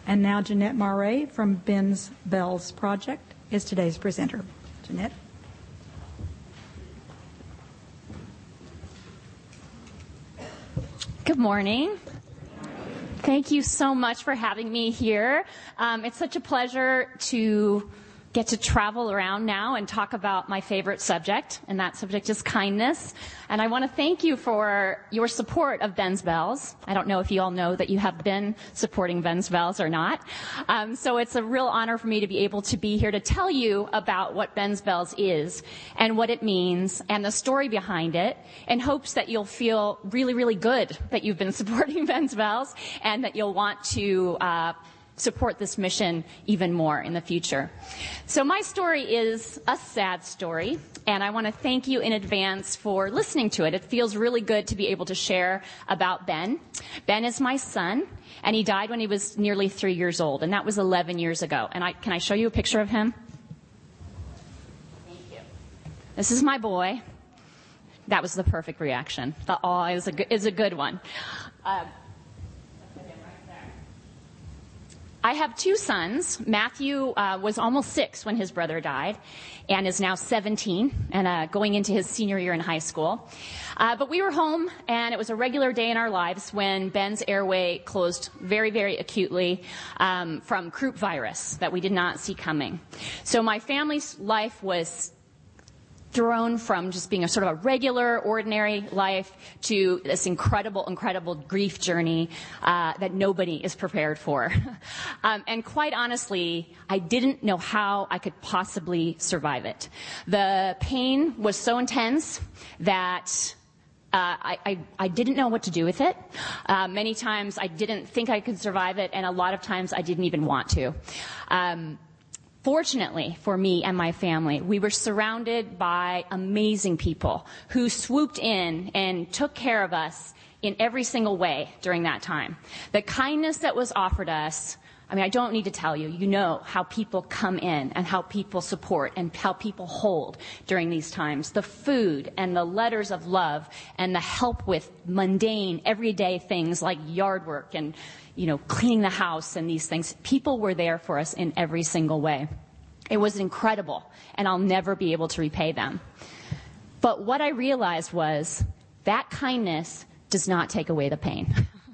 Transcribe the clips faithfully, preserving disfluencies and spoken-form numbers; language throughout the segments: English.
And now Jeanette Marais from Ben's Bells Project is today's presenter. Jeanette. Good morning. Thank you so much for having me here. Um, it's such a pleasure to get to travel around now and talk about my favorite subject, and that subject is kindness. And I want to thank you for your support of Ben's Bells. I don't know if you all know that you have been supporting Ben's Bells or not. Um, so it's a real honor for me to be able to be here to tell you about what Ben's Bells is and what it means and the story behind it, in hopes that you'll feel really, really good that you've been supporting Ben's Bells and that you'll want to uh support this mission even more in the future. So my story is a sad story, and I want to thank you in advance for listening to it. It feels really good to be able to share about Ben. Ben is my son, and he died when he was nearly three years old, and that was eleven years ago. And I, can I show you a picture of him? Thank you. This is my boy. That was the perfect reaction. The awe is a good, is a good one. Uh, I have two sons. Matthew uh, was almost six when his brother died and is now seventeen and uh, going into his senior year in high school. Uh, but we were home, and it was a regular day in our lives when Ben's airway closed very, very acutely um, from croup virus that we did not see coming. So my family's life was thrown from just being a sort of a regular, ordinary life to this incredible, incredible grief journey uh, that nobody is prepared for. um, and quite honestly, I didn't know how I could possibly survive it. The pain was so intense that Uh, I, I, I didn't know what to do with it. Uh, many times I didn't think I could survive it, and a lot of times I didn't even want to. Um, Fortunately for me and my family, we were surrounded by amazing people who swooped in and took care of us in every single way during that time. The kindness that was offered us, I mean, I don't need to tell you, you know how people come in and how people support and how people hold during these times. The food and the letters of love and the help with mundane, everyday things like yard work and, you know, cleaning the house and these things. People were there for us in every single way. It was incredible, and I'll never be able to repay them. But what I realized was that kindness does not take away the pain.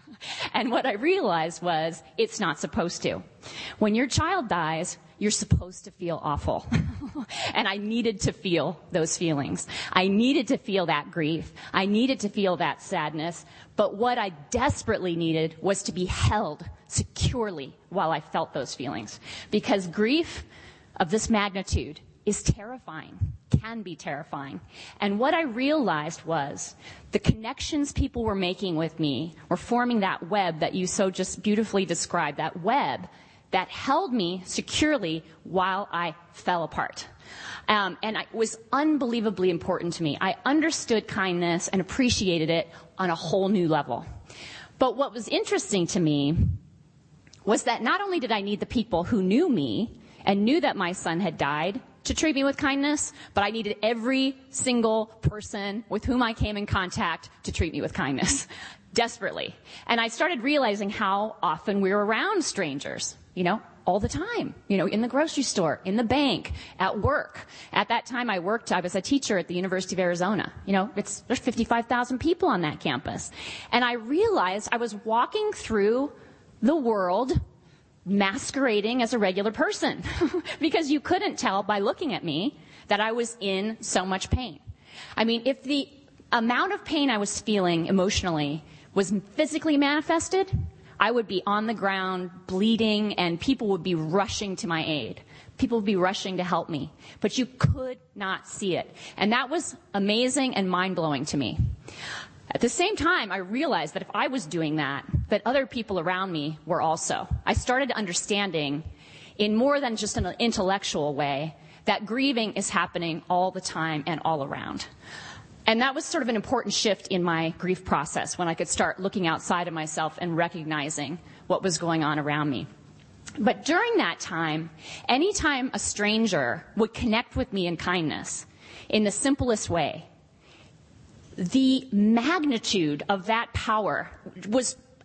And what I realized was it's not supposed to. When your child dies, you're supposed to feel awful. And I needed to feel those feelings. I needed to feel that grief. I needed to feel that sadness. But what I desperately needed was to be held securely while I felt those feelings. Because grief of this magnitude is terrifying, can be terrifying. And what I realized was the connections people were making with me were forming that web that you so just beautifully described, that web that held me securely while I fell apart. Um, and it was unbelievably important to me. I understood kindness and appreciated it on a whole new level. But what was interesting to me was that not only did I need the people who knew me and knew that my son had died to treat me with kindness, but I needed every single person with whom I came in contact to treat me with kindness, desperately. And I started realizing how often we were around strangers, you know, all the time, you know, in the grocery store, in the bank, at work. At that time I worked, I was a teacher at the University of Arizona. You know, it's, there's fifty-five thousand people on that campus. And I realized I was walking through the world masquerading as a regular person because you couldn't tell by looking at me that I was in so much pain. I mean, if the amount of pain I was feeling emotionally was physically manifested, I would be on the ground bleeding and people would be rushing to my aid. People would be rushing to help me, but you could not see it. And that was amazing and mind-blowing to me. At the same time, I realized that if I was doing that, that other people around me were also. I started understanding in more than just an intellectual way that grieving is happening all the time and all around. And that was sort of an important shift in my grief process when I could start looking outside of myself and recognizing what was going on around me. But during that time, anytime a stranger would connect with me in kindness, in the simplest way, the magnitude of that power was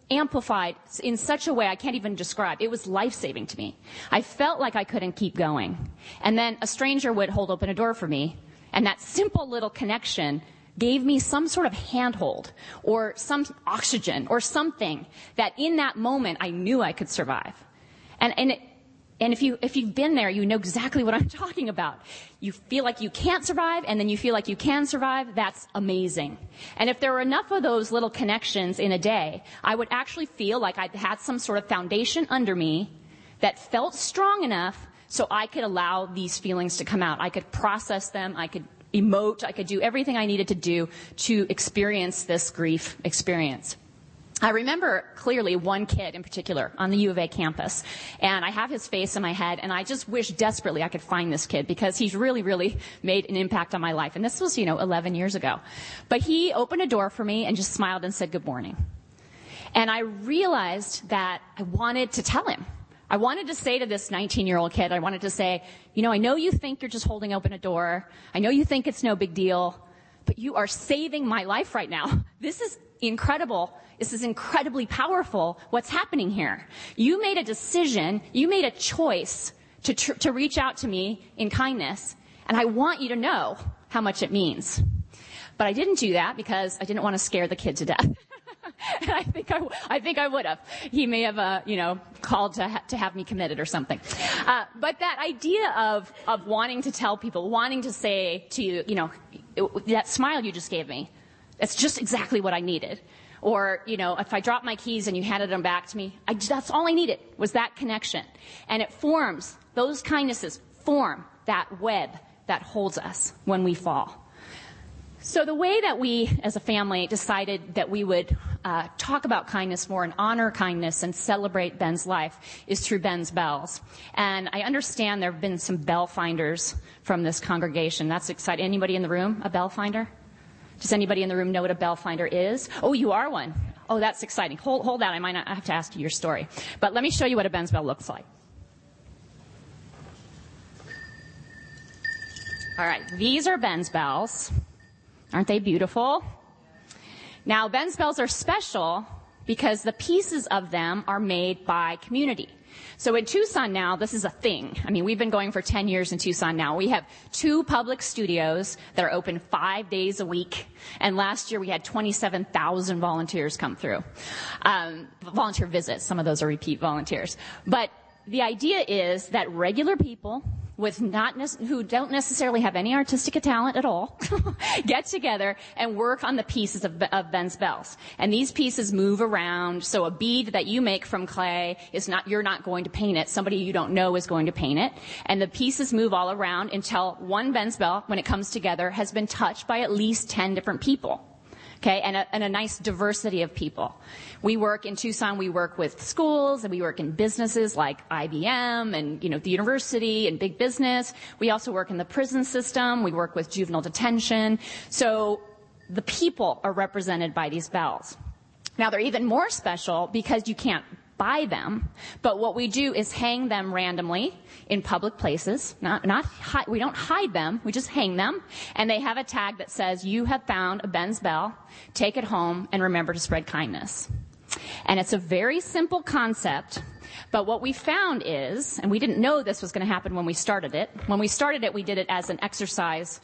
amplified in such a way I can't even describe. It was life-saving to me. I felt like I couldn't keep going. And then a stranger would hold open a door for me, and that simple little connection gave me some sort of handhold or some oxygen or something that in that moment I knew I could survive. And, and, it, and if, you, if you've been there, you know exactly what I'm talking about. You feel like you can't survive, and then you feel like you can survive. That's amazing. And if there were enough of those little connections in a day, I would actually feel like I'd had some sort of foundation under me that felt strong enough so I could allow these feelings to come out. I could process them. I could emote. I could do everything I needed to do to experience this grief experience. I remember clearly one kid in particular on the U of A campus, and I have his face in my head, and I just wish desperately I could find this kid because he's really, really made an impact on my life. And this was, you know, eleven years ago. But he opened a door for me and just smiled and said good morning. And I realized that I wanted to tell him. I wanted to say to this nineteen-year-old kid, I wanted to say, you know, I know you think you're just holding open a door. I know you think it's no big deal, but you are saving my life right now. This is incredible. This is incredibly powerful, what's happening here. You made a decision, you made a choice to, tr- to reach out to me in kindness, and I want you to know how much it means. But I didn't do that because I didn't want to scare the kid to death. And I think I, I think I would have. He may have, uh, you know, called to ha- to have me committed or something. Uh, but that idea of of wanting to tell people, wanting to say to you, you know, it, that smile you just gave me, that's just exactly what I needed. Or, you know, if I dropped my keys and you handed them back to me, I, that's all I needed was that connection. And it forms, those kindnesses form that web that holds us when we fall. So the way that we, as a family, decided that we would uh, talk about kindness more and honor kindness and celebrate Ben's life is through Ben's Bells. And I understand there have been some bell finders from this congregation. That's exciting. Anybody in the room a bell finder? Does anybody in the room know what a bell finder is? Oh, you are one. Oh, that's exciting. Hold, hold that. I might not have to ask you your story. But let me show you what a Ben's bell looks like. All right. These are Ben's bells. Aren't they beautiful? Now, Ben's bells are special because the pieces of them are made by community. So in Tucson now, this is a thing. I mean, we've been going for ten years in Tucson now. We have two public studios that are open five days a week. And last year we had twenty-seven thousand volunteers come through. Um, volunteer visits. Some of those are repeat volunteers. But the idea is that regular people with not ne- who don't necessarily have any artistic talent at all get together and work on the pieces of, of Ben's bells. And these pieces move around. So a bead that you make from clay is not, you're not going to paint it. Somebody you don't know is going to paint it. And the pieces move all around until one Ben's bell, when it comes together, has been touched by at least ten different people. Okay, and a, and a nice diversity of people. We work in Tucson, we work with schools, and we work in businesses like I B M and, you know, the university and big business. We also work in the prison system. We work with juvenile detention. So the people are represented by these bells. Now, they're even more special because you can't buy them, but what we do is hang them randomly in public places. Not, not, hi- we don't hide them, we just hang them, and they have a tag that says, you have found a Ben's bell, take it home, and remember to spread kindness. And it's a very simple concept, but what we found is, and we didn't know this was going to happen when we started it, when we started it, we did it as an exercise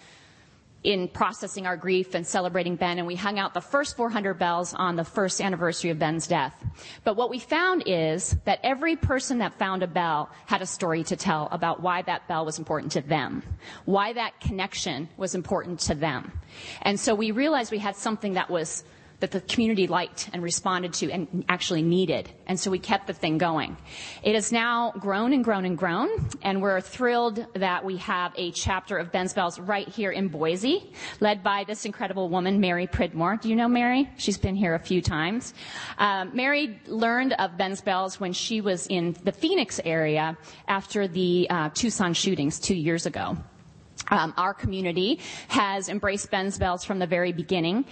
in processing our grief and celebrating Ben, and we hung out the first four hundred bells on the first anniversary of Ben's death. But what we found is that every person that found a bell had a story to tell about why that bell was important to them, why that connection was important to them. And so we realized we had something that was that the community liked and responded to and actually needed. And so we kept the thing going. It has now grown and grown and grown, and we're thrilled that we have a chapter of Ben's Bells right here in Boise, led by this incredible woman, Mary Pridmore. Do you know Mary? She's been here a few times. Um, Mary learned of Ben's Bells when she was in the Phoenix area after the uh, Tucson shootings two years ago. Um, our community has embraced Ben's Bells from the very beginning.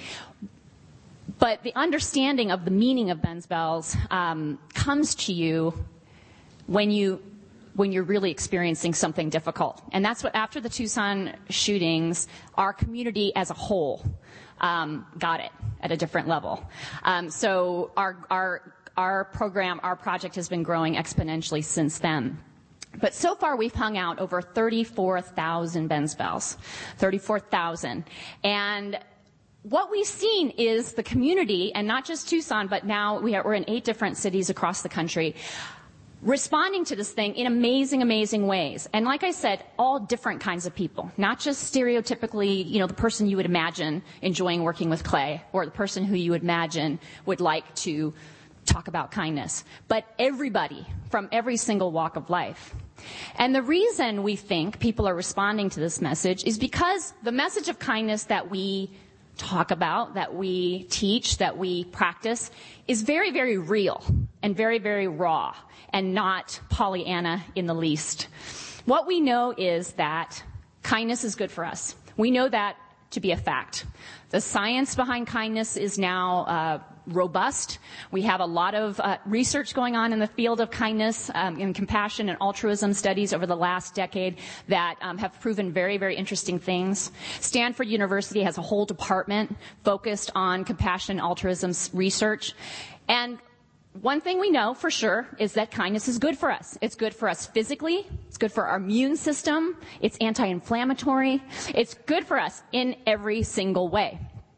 But the understanding of the meaning of Ben's Bells um, comes to you when you when you're really experiencing something difficult. And that's what, after the Tucson shootings, our community as a whole um, got it at a different level. Um, so our our our program, our project has been growing exponentially since then. But so far, we've hung out over thirty-four thousand Ben's Bells, thirty-four thousand. And what we've seen is the community, and not just Tucson, but now we are, we're in eight different cities across the country, responding to this thing in amazing, amazing ways. And like I said, all different kinds of people, not just stereotypically, you know, the person you would imagine enjoying working with clay, or the person who you would imagine would like to talk about kindness, but everybody from every single walk of life. And the reason we think people are responding to this message is because the message of kindness that we talk about, that we teach, that we practice, is very, very real and very, very raw and not Pollyanna in the least. What we know is that kindness is good for us. We know that to be a fact. The science behind kindness is now uh, robust. We have a lot of uh, research going on in the field of kindness, um, in compassion and altruism studies over the last decade that um, have proven very, very interesting things. Stanford University has a whole department focused on compassion and altruism research. And one thing we know for sure is that kindness is good for us. It's good for us physically. It's good for our immune system. It's anti-inflammatory. It's good for us in every single way.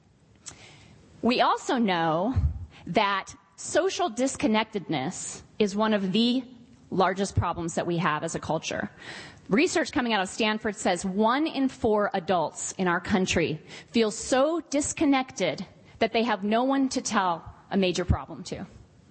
We also know that social disconnectedness is one of the largest problems that we have as a culture. Research coming out of Stanford says one in four adults in our country feel so disconnected that they have no one to tell a major problem to.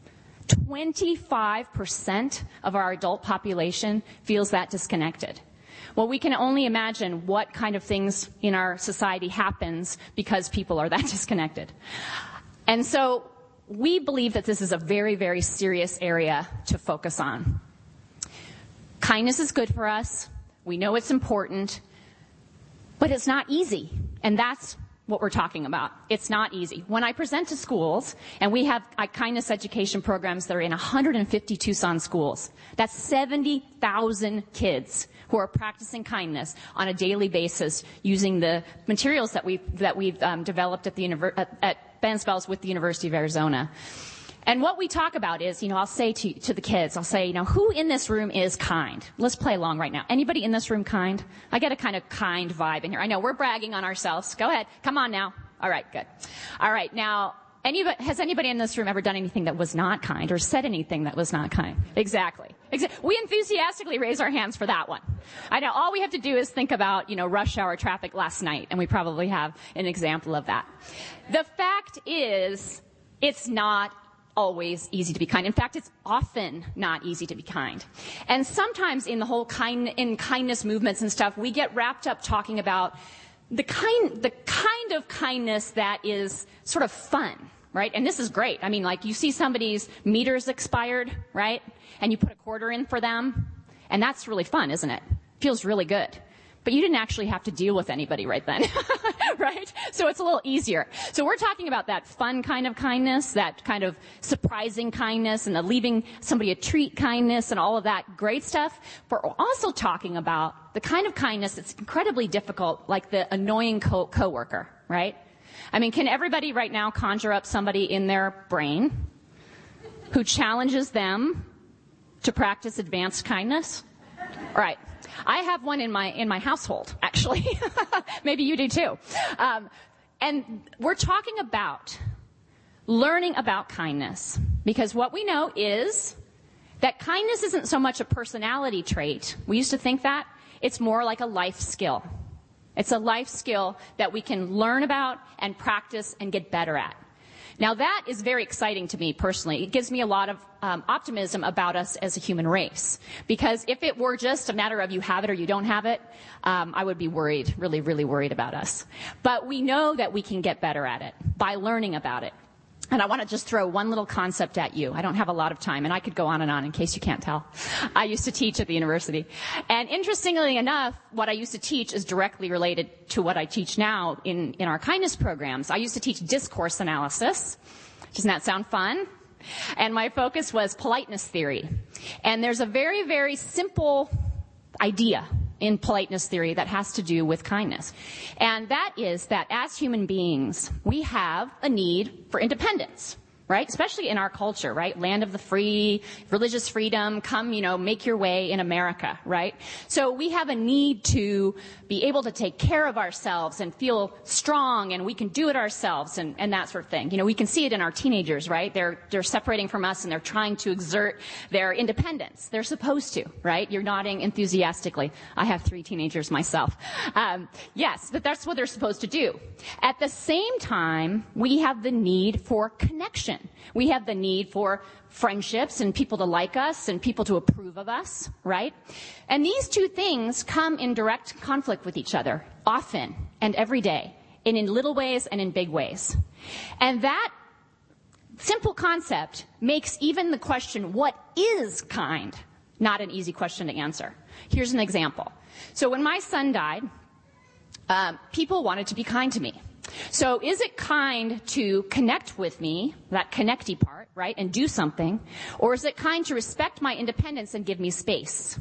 twenty-five percent of our adult population feels that disconnected. Well, we can only imagine what kind of things in our society happens because people are that disconnected. And so we believe that this is a very, very serious area to focus on. Kindness is good for us. We know it's important, but it's not easy. And that's what we're talking about. It's not easy. When I present to schools, and we have uh, kindness education programs that are in one hundred fifty Tucson schools, that's seventy thousand kids who are practicing kindness on a daily basis using the materials that we've, that we've um, developed at, the univer- at, at Ben's Bells with the University of Arizona. And what we talk about is, you know, I'll say to, to the kids, I'll say, you know, who in this room is kind? Let's play along right now. Anybody in this room kind? I get a kind of kind vibe in here. I know we're bragging on ourselves. Go ahead. Come on now. All right, good. All right, now, anybody, has anybody in this room ever done anything that was not kind or said anything that was not kind? Exactly. Exa- we enthusiastically raise our hands for that one. I know all we have to do is think about, you know, rush hour traffic last night, and we probably have an example of that. The fact is, it's not always easy to be kind. In fact, it's often not easy to be kind. And sometimes in the whole kind, in kindness movements and stuff, we get wrapped up talking about the kind, the kind of kindness that is sort of fun, right? And this is great. I mean, like you see somebody's meter's expired, right? And you put a quarter in for them. And that's really fun, isn't it? Feels really good. But you didn't actually have to deal with anybody right then, right? So it's a little easier. So we're talking about that fun kind of kindness, that kind of surprising kindness, and the leaving somebody a treat kindness, and all of that great stuff. But we're also talking about the kind of kindness that's incredibly difficult, like the annoying co- coworker, right? I mean, can everybody right now conjure up somebody in their brain who challenges them to practice advanced kindness? All right. I have one in my in my household, actually. Maybe you do too. Um, and we're talking about learning about kindness, because what we know is that kindness isn't so much a personality trait. We used to think that. It's more like a life skill. It's a life skill that we can learn about and practice and get better at. Now, that is very exciting to me personally. It gives me a lot of um, optimism about us as a human race. Because if it were just a matter of you have it or you don't have it, um, I would be worried, really, really worried about us. But we know that we can get better at it by learning about it. And I want to just throw one little concept at you. I don't have a lot of time, and I could go on and on in case you can't tell. I used to teach at the university. And interestingly enough, what I used to teach is directly related to what I teach now in, in our kindness programs. I used to teach discourse analysis. Doesn't that sound fun? And my focus was politeness theory. And there's a very, very simple idea in politeness theory that has to do with kindness. And that is that as human beings, we have a need for independence, right? Especially in our culture, right? Land of the free, religious freedom, come, you know, make your way in America, right? So we have a need to be able to take care of ourselves and feel strong and we can do it ourselves and, and that sort of thing. You know, we can see it in our teenagers, right? They're, they're separating from us and they're trying to exert their independence. They're supposed to, right? You're nodding enthusiastically. I have three teenagers myself. Um, yes, but that's what they're supposed to do. At the same time, we have the need for connection. We have the need for friendships and people to like us and people to approve of us, right? And these two things come in direct conflict with each other, often and every day, and in little ways and in big ways. And that simple concept makes even the question, what is kind, not an easy question to answer. Here's an example. So when my son died, um, people wanted to be kind to me. So is it kind to connect with me, that connecty part, right, and do something, or is it kind to respect my independence and give me space?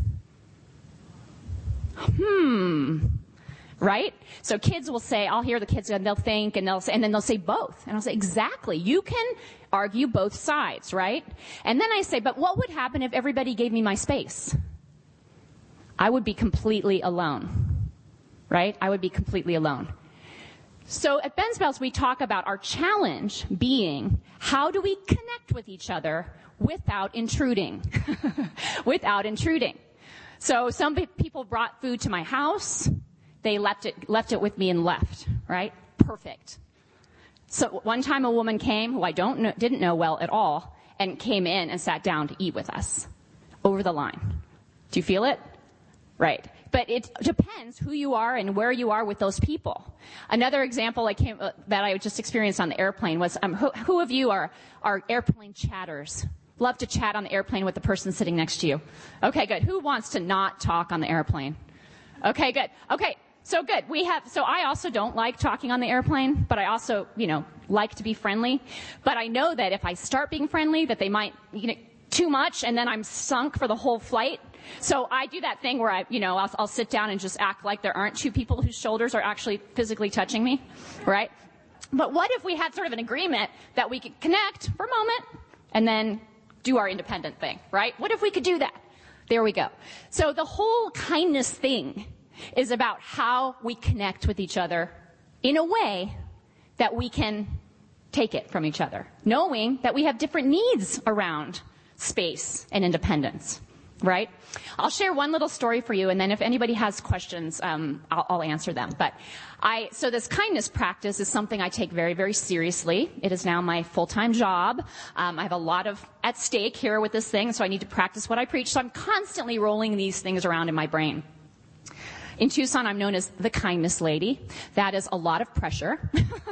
Hmm. Right? So kids will say, I'll hear the kids and they'll think and they'll say, and then they'll say both. And I'll say, exactly. You can argue both sides, right? And then I say, but what would happen if everybody gave me my space? I would be completely alone, right? I would be completely alone. So at Ben's Bells, we talk about our challenge being, how do we connect with each other without intruding? Without intruding. So some people brought food to my house. They left it, left it with me and left, right? Perfect. So one time a woman came who I don't know, didn't know well at all and came in and sat down to eat with us over the line. Do you feel it? Right. But it depends who you are and where you are with those people. Another example I came, uh, that I just experienced on the airplane was, um, who, who of you are, are airplane chatters? Love to chat on the airplane with the person sitting next to you. Okay, good. Who wants to not talk on the airplane? Okay, good. Okay, so good. We have, so I also don't like talking on the airplane, but I also, you know, like to be friendly. But I know that if I start being friendly, that they might, you know, too much, and then I'm sunk for the whole flight. So I do that thing where I, you know, I'll, I'll sit down and just act like there aren't two people whose shoulders are actually physically touching me, right? But what if we had sort of an agreement that we could connect for a moment and then do our independent thing, right? What if we could do that? There we go. So the whole kindness thing is about how we connect with each other in a way that we can take it from each other, knowing that we have different needs around space and independence, right? I'll share one little story for you, and then if anybody has questions, um, I'll, I'll answer them. But I, so this kindness practice is something I take very, very seriously. It is now my full-time job. Um, I have a lot of at stake here with this thing, so I need to practice what I preach. So I'm constantly rolling these things around in my brain. In Tucson, I'm known as the kindness lady. That is a lot of pressure.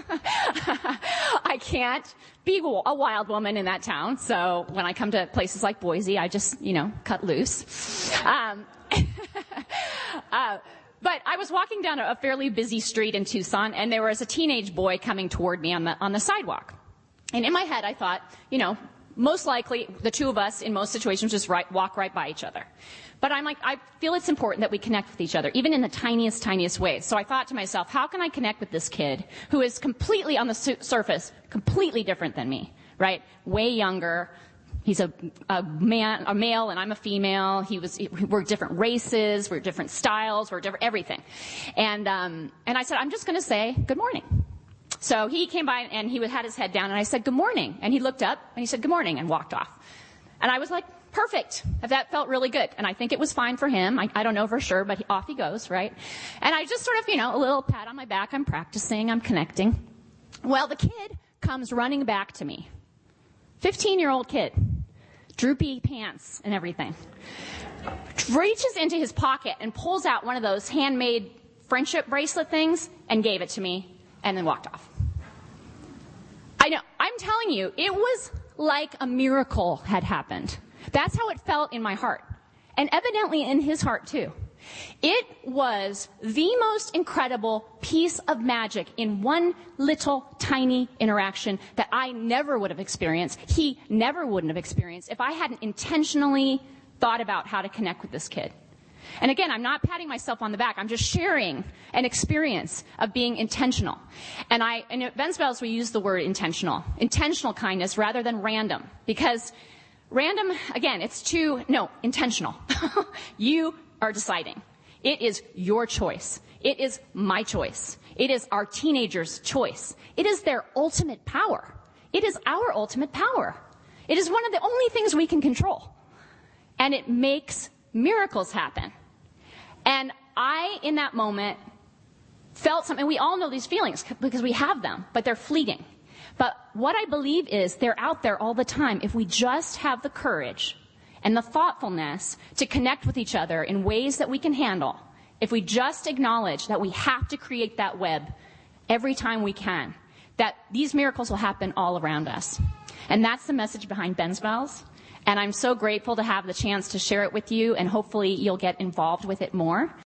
I can't be a wild woman in that town. So when I come to places like Boise, I just, you know, cut loose. Um, uh, but I was walking down a fairly busy street in Tucson, and there was a teenage boy coming toward me on the on the sidewalk. And in my head, I thought, you know, most likely the two of us in most situations just right, walk right by each other. But I'm like, I feel it's important that we connect with each other, even in the tiniest, tiniest ways. So I thought to myself, how can I connect with this kid who is completely on the su- surface, completely different than me, right? Way younger. He's a, a man, a male, and I'm a female. He was, we're different races, we're different styles, we're different everything. And, um, and I said, I'm just going to say good morning. So he came by and he had his head down, and I said, good morning. And he looked up and he said, good morning, and walked off. And I was like, perfect. That felt really good. And I think it was fine for him. I, I don't know for sure, but he, off he goes, right? And I just sort of, you know, a little pat on my back. I'm practicing. I'm connecting. Well, the kid comes running back to me. fifteen-year-old kid. Droopy pants and everything. Reaches into his pocket and pulls out one of those handmade friendship bracelet things and gave it to me and then walked off. I know. I'm telling you, it was like a miracle had happened. That's how it felt in my heart. And evidently in his heart too. It was the most incredible piece of magic in one little tiny interaction that I never would have experienced. He never wouldn't have experienced if I hadn't intentionally thought about how to connect with this kid. And again, I'm not patting myself on the back. I'm just sharing an experience of being intentional. And I, and at Ben's Bells, we use the word intentional. Intentional kindness rather than random. Because random, again, it's too, no, intentional. You are deciding. It is your choice. It is my choice. It is our teenagers' choice. It is their ultimate power. It is our ultimate power. It is one of the only things we can control. And it makes miracles happen. And I, in that moment, felt something. We all know these feelings because we have them, but they're fleeting. But what I believe is they're out there all the time if we just have the courage and the thoughtfulness to connect with each other in ways that we can handle. If we just acknowledge that we have to create that web every time we can, that these miracles will happen all around us. And that's the message behind Ben's Bells. And I'm so grateful to have the chance to share it with you, and hopefully you'll get involved with it more.